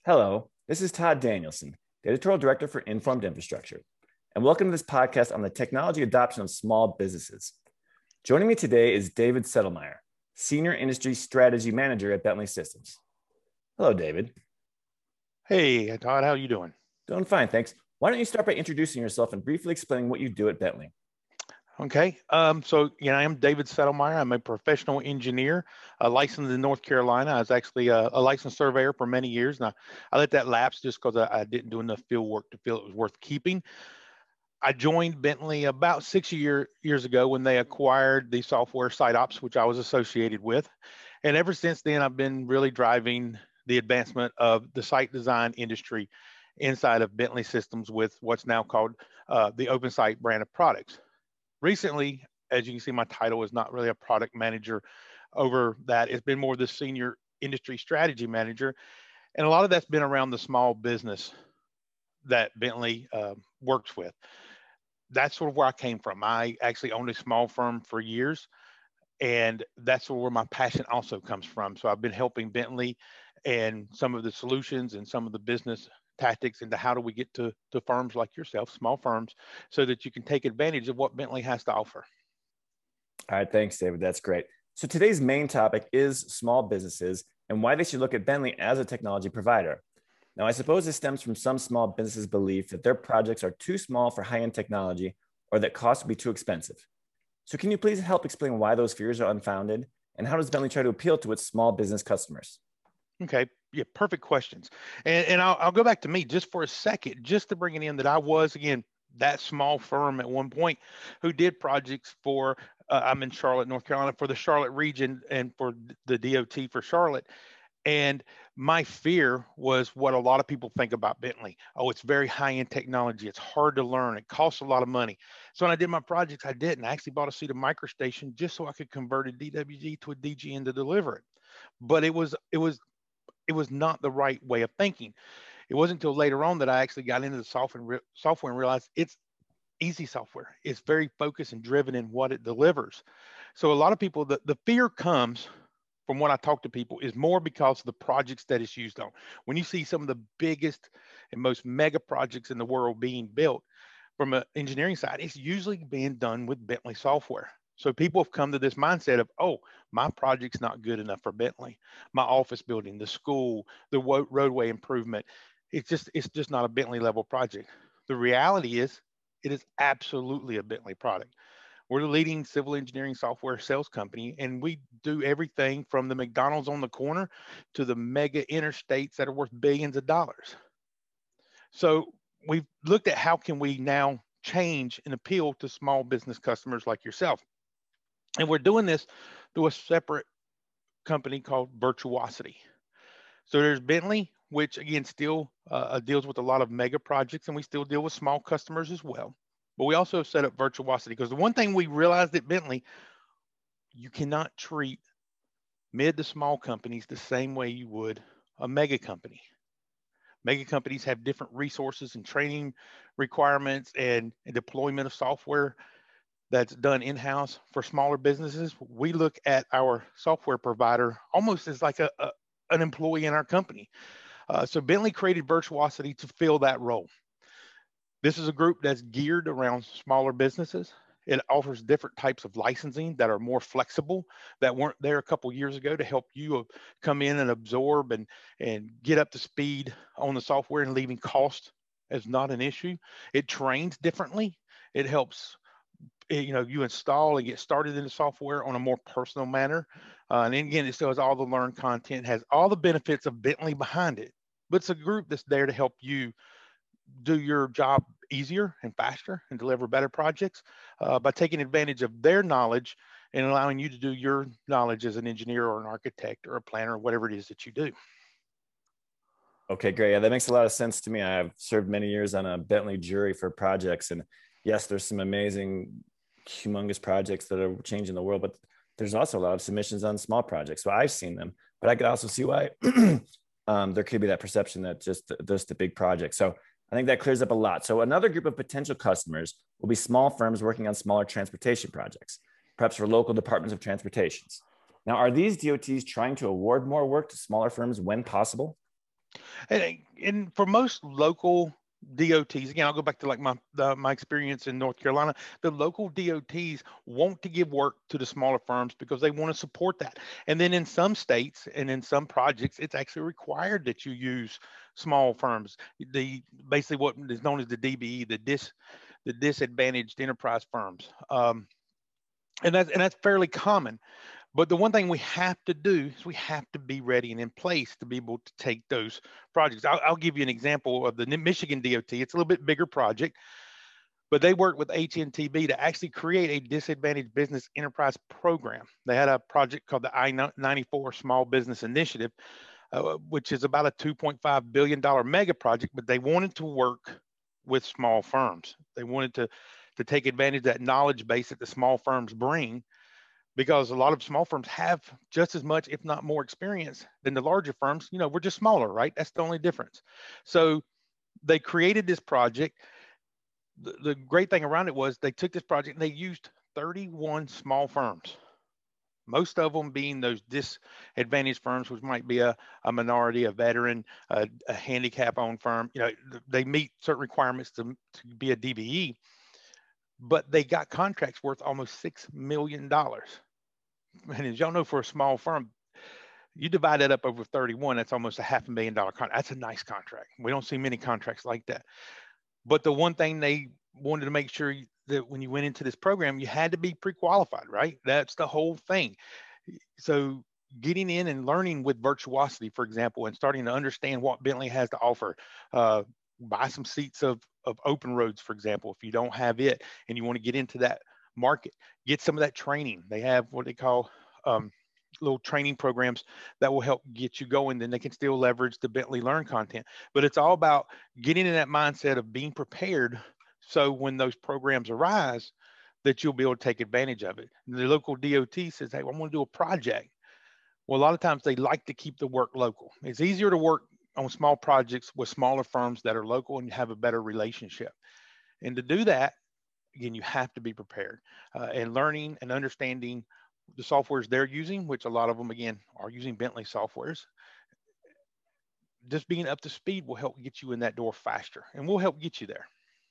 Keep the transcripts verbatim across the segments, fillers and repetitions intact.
Hello, this is Todd Danielson, the editorial director for Informed Infrastructure, and welcome to this podcast on the technology adoption of small businesses. Joining me today is David Settlemyer, Senior Industry Strategy Manager at Bentley Systems. Hello, David. Hey, Todd, how are you doing? Doing fine, thanks. Why don't you start by introducing yourself and briefly explaining what you do at Bentley? Okay, um, so you know, I am David Settlemyer. I'm a professional engineer, uh, licensed in North Carolina. I was actually a, a licensed surveyor for many years, and I, I let that lapse just because I, I didn't do enough field work to feel it was worth keeping. I joined Bentley about six year, years ago when they acquired the software SiteOps, which I was associated with. And ever since then, I've been really driving the advancement of the site design industry inside of Bentley Systems with what's now called uh, the OpenSite brand of products. Recently, as you can see, my title is not really a product manager over that. It's been more the senior industry strategy manager. And a lot of that's been around the small business that Bentley uh, works with. That's sort of where I came from. I actually owned a small firm for years, and that's where my passion also comes from. So I've been helping Bentley and some of the solutions and some of the business tactics into how do we get to, to firms like yourself, small firms, so that you can take advantage of what Bentley has to offer. All right, thanks, David. That's great. So today's main topic is small businesses and why they should look at Bentley as a technology provider. Now, I suppose this stems from some small businesses' belief that their projects are too small for high-end technology or that costs will be too expensive. So can you please help explain why those fears are unfounded and how does Bentley try to appeal to its small business customers? Okay. Yeah, perfect questions. And, and I'll, I'll go back to me just for a second, just to bring it in that I was, again, that small firm at one point who did projects for, uh, I'm in Charlotte, North Carolina, for the Charlotte region and for the D O T for Charlotte. And my fear was what a lot of people think about Bentley. Oh, it's very high-end technology. It's hard to learn. It costs a lot of money. So when I did my projects, I didn't. I actually bought a seat of MicroStation just so I could convert a D W G to a D G N to deliver it. But it was it was it was not the right way of thinking. It wasn't until later on that I actually got into the software and, re- software and realized it's easy software. It's very focused and driven in what it delivers. So a lot of people, the, the fear comes from what I talk to people is more because of the projects that it's used on. When you see some of the biggest and most mega projects in the world being built from an engineering side, it's usually being done with Bentley software. So people have come to this mindset of, oh, my project's not good enough for Bentley. My office building, the school, the wo- roadway improvement, it's just it's just not a Bentley level project. The reality is, it is absolutely a Bentley product. We're the leading civil engineering software sales company, and we do everything from the McDonald's on the corner to the mega interstates that are worth billions of dollars. So we've looked at how can we now change and appeal to small business customers like yourself. And we're doing this through a separate company called Virtuosity. So there's Bentley, which again still uh, deals with a lot of mega projects, and we still deal with small customers as well. But we also set up Virtuosity because the one thing we realized at Bentley, you cannot treat mid to small companies the same way you would a mega company. Mega companies have different resources and training requirements and, and deployment of software that's done in-house. For smaller businesses, we look at our software provider almost as like a, a an employee in our company. Uh, so Bentley created Virtuosity to fill that role. This is a group that's geared around smaller businesses. It offers different types of licensing that are more flexible that weren't there a couple years ago to help you uh, come in and absorb and, and get up to speed on the software, and leaving cost as not an issue. It trains differently. It helps eh, you know you install and get started in the software on a more personal manner. Uh, and then again, it still has all the learned content, has all the benefits of Bentley behind it. But it's a group that's there to help you do your job easier and faster and deliver better projects uh, by taking advantage of their knowledge and allowing you to do your knowledge as an engineer or an architect or a planner or whatever it is that you do. Okay, great. Yeah, that makes a lot of sense to me. I've served many years on a Bentley jury for projects, and yes, there's some amazing, humongous projects that are changing the world, but there's also a lot of submissions on small projects. So I've seen them, but I could also see why um, there could be that perception that just just the big project. So I think that clears up a lot. So another group of potential customers will be small firms working on smaller transportation projects, perhaps for local departments of transportations. Now, are these D O Ts trying to award more work to smaller firms when possible? And, and for most local D O Ts, again, I'll go back to like my the, my experience in North Carolina. The local D O Ts want to give work to the smaller firms because they want to support that. And then in some states and in some projects, it's actually required that you use small firms. The basically what is known as the D B E, the dis the disadvantaged enterprise firms, um, and that's and that's fairly common. But the one thing we have to do is we have to be ready and in place to be able to take those projects. I'll, I'll give you an example of the Michigan D O T. It's a little bit bigger project, but they worked with H N T B to actually create a disadvantaged business enterprise program. They had a project called the I ninety-four Small Business Initiative, uh, which is about a two point five billion dollars mega project, but they wanted to work with small firms. They wanted to, to take advantage of that knowledge base that the small firms bring, because a lot of small firms have just as much, if not more experience than the larger firms. You know, we're just smaller, right? That's the only difference. So they created this project. The, the great thing around it was they took this project and they used thirty-one small firms, most of them being those disadvantaged firms, which might be a, a minority, a veteran, a, a handicap owned firm. You know, they meet certain requirements to, to be a D B E, but they got contracts worth almost six million dollars. And as y'all know, for a small firm, you divide that up over thirty-one, that's almost a half a million dollar contract. That's a nice contract. We don't see many contracts like that. But the one thing they wanted to make sure that when you went into this program, you had to be pre-qualified, right? That's the whole thing. So getting in and learning with Virtuosity, for example, and starting to understand what Bentley has to offer, uh, buy some seats of, of Open Roads, for example, if you don't have it and you want to get into that market, get some of that training. They have what they call um, little training programs that will help get you going. Then they can still leverage the Bentley Learn content. But it's all about getting in that mindset of being prepared, so when those programs arise, that you'll be able to take advantage of it. And the local D O T says, hey, well, I want to do a project. Well, a lot of times they like to keep the work local. It's easier to work on small projects with smaller firms that are local and have a better relationship. And to do that, again, you have to be prepared, uh, and learning and understanding the softwares they're using, which a lot of them, again, are using Bentley softwares. Just being up to speed will help get you in that door faster, and we'll help get you there.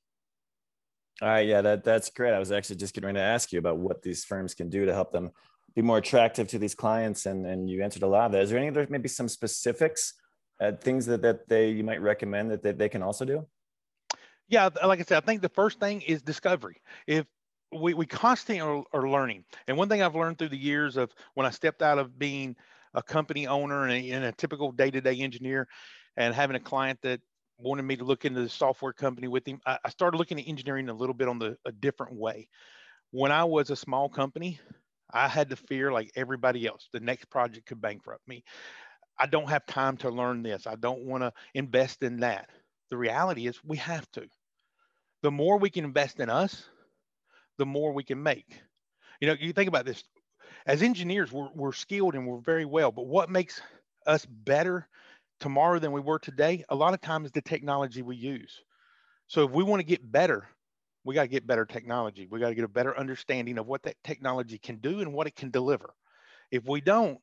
All right, yeah, that that's great. I was actually just getting ready to ask you about what these firms can do to help them be more attractive to these clients, and and you answered a lot of that. Is there any other, maybe some specifics, uh, things that that they you might recommend that they, they can also do? Yeah, like I said, I think the first thing is discovery. If we, we constantly are, are learning. And one thing I've learned through the years of when I stepped out of being a company owner and a, and a typical day-to-day engineer and having a client that wanted me to look into the software company with him, I, I started looking at engineering a little bit on the a different way. When I was a small company, I had to fear, like everybody else, the next project could bankrupt me. I don't have time to learn this. I don't want to invest in that. The reality is we have to. The more we can invest in us, the more we can make. You know, you think about this, as engineers, we're, we're skilled and we're very well, but what makes us better tomorrow than we were today, a lot of times is the technology we use. So if we want to get better, we got to get better technology. We got to get a better understanding of what that technology can do and what it can deliver. If we don't,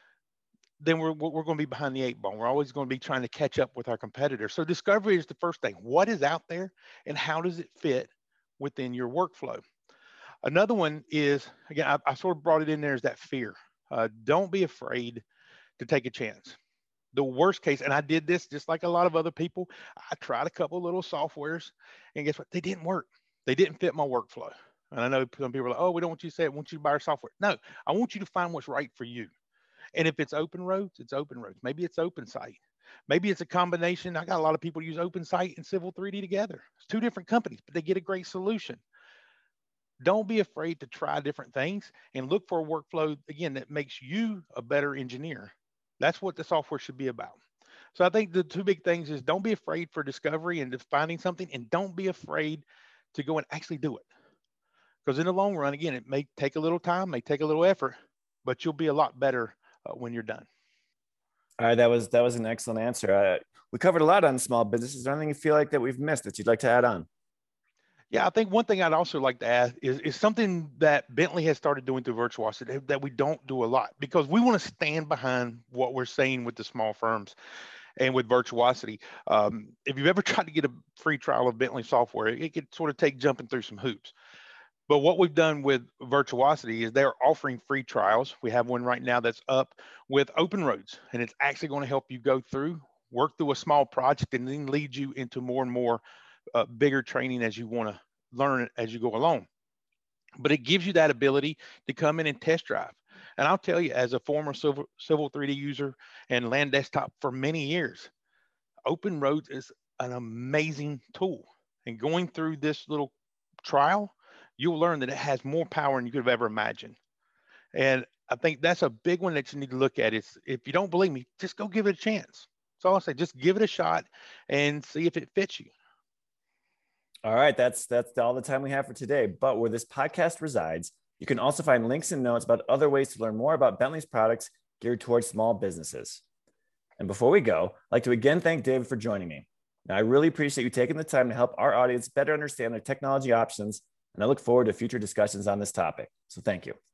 then we're, we're going to be behind the eight ball. We're always going to be trying to catch up with our competitors. So discovery is the first thing. What is out there and how does it fit within your workflow? Another one is, again, I, I sort of brought it in there, is that fear. Uh, don't be afraid to take a chance. The worst case, and I did this just like a lot of other people, I tried a couple little softwares, and guess what? They didn't work. They didn't fit my workflow. And I know some people are like, oh, we don't want you to say it. I want you to buy our software. No, I want you to find what's right for you. And if it's Open Roads, it's Open Roads. Maybe it's OpenSite. Maybe it's a combination. I got a lot of people use OpenSite and Civil three D together. It's two different companies, but they get a great solution. Don't be afraid to try different things and look for a workflow, again, that makes you a better engineer. That's what the software should be about. So I think the two big things is don't be afraid for discovery and finding something, and don't be afraid to go and actually do it. Because in the long run, again, it may take a little time, may take a little effort, but you'll be a lot better uh, when you're done. All right, that was that was an excellent answer. Uh, we covered a lot on small business. Is there anything you feel like that we've missed that you'd like to add on? Yeah, I think one thing I'd also like to add is, is something that Bentley has started doing through Virtuosity that we don't do a lot, because we want to stand behind what we're saying with the small firms. and with Virtuosity. Um, if you've ever tried to get a free trial of Bentley software, it, it could sort of take jumping through some hoops. But what we've done with Virtuosity is they're offering free trials. We have one right now that's up with OpenRoads, and it's actually going to help you go through, work through a small project, and then lead you into more and more uh, bigger training as you want to learn it as you go along. But it gives you that ability to come in and test drive. And I'll tell you, as a former Civil, Civil three D user and Land Desktop for many years, OpenRoads is an amazing tool. And going through this little trial, you'll learn that it has more power than you could have ever imagined. And I think that's a big one that you need to look at. Is if you don't believe me, just go give it a chance. That's all I say. Just give it a shot and see if it fits you. All right, that's that's all the time we have for today. But where this podcast resides, you can also find links and notes about other ways to learn more about Bentley's products geared towards small businesses. And before we go, I'd like to again thank David for joining me. Now, I really appreciate you taking the time to help our audience better understand their technology options, and I look forward to future discussions on this topic. So thank you.